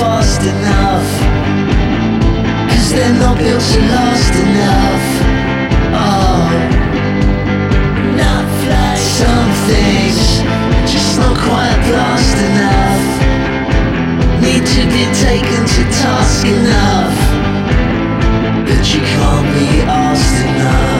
fast enough, 'cause they're not built to last enough. Oh, not fly. Some things just not quite blast enough, need to be taken to task enough, but you can't be asked enough.